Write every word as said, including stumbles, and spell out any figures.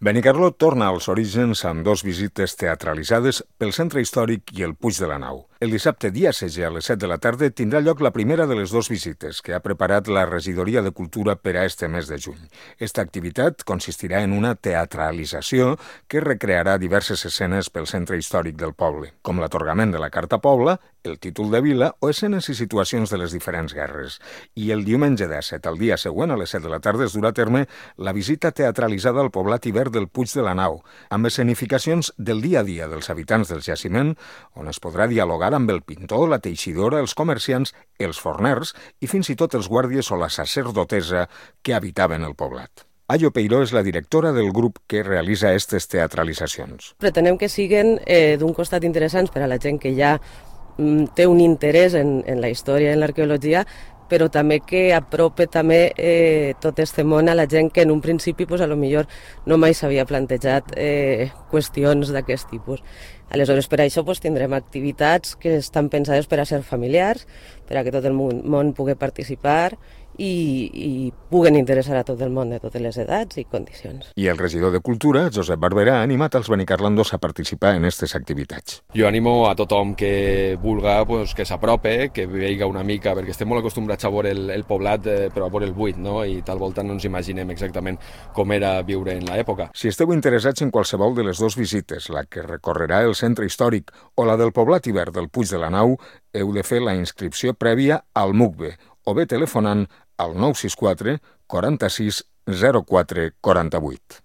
Benicarló torna als orígens amb dos visites teatralitzades pel Centre Històric i el Puig de la Nau. El dissabte, dia setze, a les set de la tarda, tindrà lloc la primera de les dues visites que ha preparat la Regidoria de Cultura per a este mes de juny. Esta activitat consistirà en una teatralització que recrearà diverses escenes pel Centre Històric del poble, com l'atorgament de la Carta Pobla, el títol de vila o escenes i situacions de les diferents guerres. I el diumenge disset, el dia següent, a les set de la tarda, es durà a terme la visita teatralitzada al poblat ibèric del Puig de la Nau, amb escenificacions del dia a dia dels habitants del jaciment, on es podrà dialogar amb el pintor, la teixidora, els comerciants, els forners i fins i tot els guàrdies o la sacerdotessa que habitaven el poblat. Ayo Peiró és la directora del grup que realitza aquestes teatralitzacions. Pretenem que siguen eh, d'un costat interessants per a la gent que ja mm, té un interès en, en la història i en l'arqueologia, però també que aprope també eh, tot este món a la gent que en un principi pues, a lo millor no mai s'havia plantejat eh, qüestions d'aquest tipus. Aleshores, per això pues, tindrem activitats que estan pensades per a ser familiars, per a que tot el món, món pugui participar i, i puguen interessar a tot el món de totes les edats i condicions. I el regidor de Cultura, Josep Barberà, ha animat els benicarlandos a participar en aquestes activitats. Jo animo a tothom que vulga pues, que s'aprope, que veiga una mica, perquè estem molt acostumbrats a veure el, el poblat, eh, però a veure el buit, no? I tal volta no ens imaginem exactament com era viure en l'època. Si esteu interessats en qualsevol de les dues visites, la que recorrerà el Centre Històric o la del poblat ibèric del Puig de la Nau, heu de fer la inscripció prèvia al MUCBE o bé telefonant al nou sis quatre quaranta-sis zero quatre quaranta-vuit.